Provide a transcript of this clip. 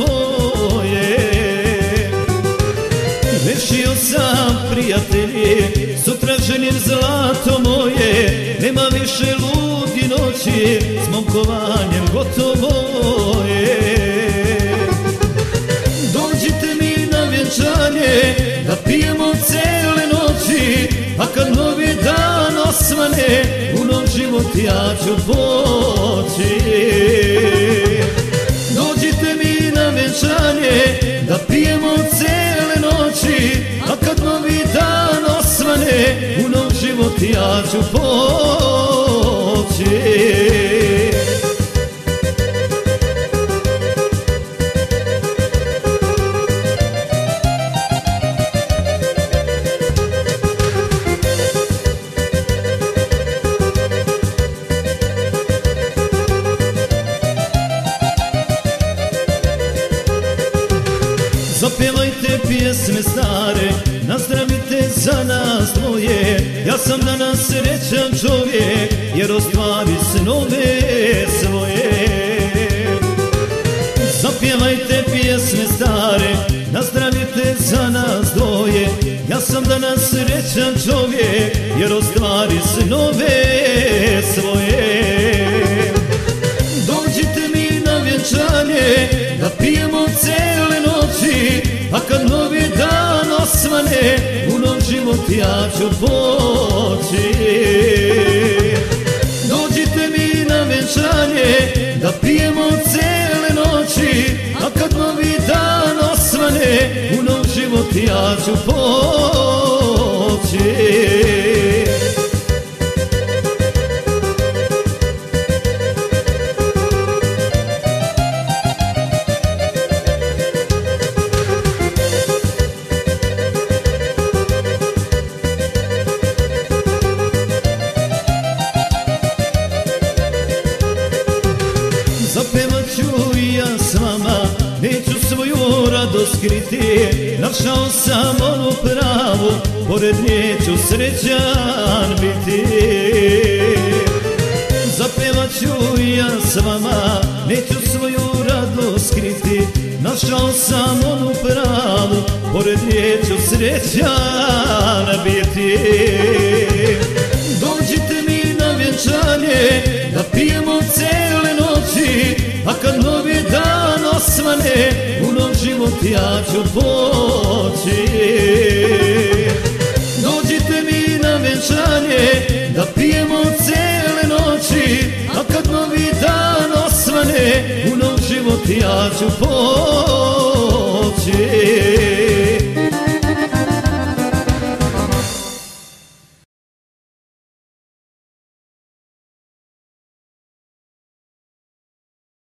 tvoje. Rešio sam, prijatelji, sutra ženim zlato moje. Nema više lugi noći, s momkovanjem gotovo je. Dođite mi na vjenčanje, da pijemo cele noći, a kad novi dan osvane, u nov život ja ću poći. Dođite mi na vjenčanje, da pijemo cele noći, a kad novi dan osvane, u nov život ja ću poći. Zapjevajte pjesme stare, nazdravite za nas dvoje. Ja sam danas srećan čovjek, jer ostvari snove svoje. Zapjevajte pjesme stare, nazdravite za nas dvoje. Ja sam danas srećan čovjek, jer ostvari snove svoje. Dođite mi na vjenčanje, da pijemo cele noći, a kad novi dan osvane, u nov život ja ću poći. Dođite mi na vjenčanje, da pijemo cele noći, a kad novi dan osvane, u nov život ja ću poći. Zapevat ću i ja s vama, neću svoju radost kriti. Našao sam onu pravu, pored nje ću srećan biti. Zapevat ću i ja s vama, neću svoju radost kriti. Našao sam onu pravu, pored nje ću srećan biti. Dođite mi na vjenčanje, da pijemo cele noći, a kad novi dan osvane, u nov život ja ću poći. Dođite mi na vjenčanje, da pijemo cele noći, a kad novi dan osvane, u nov život ja ću poći.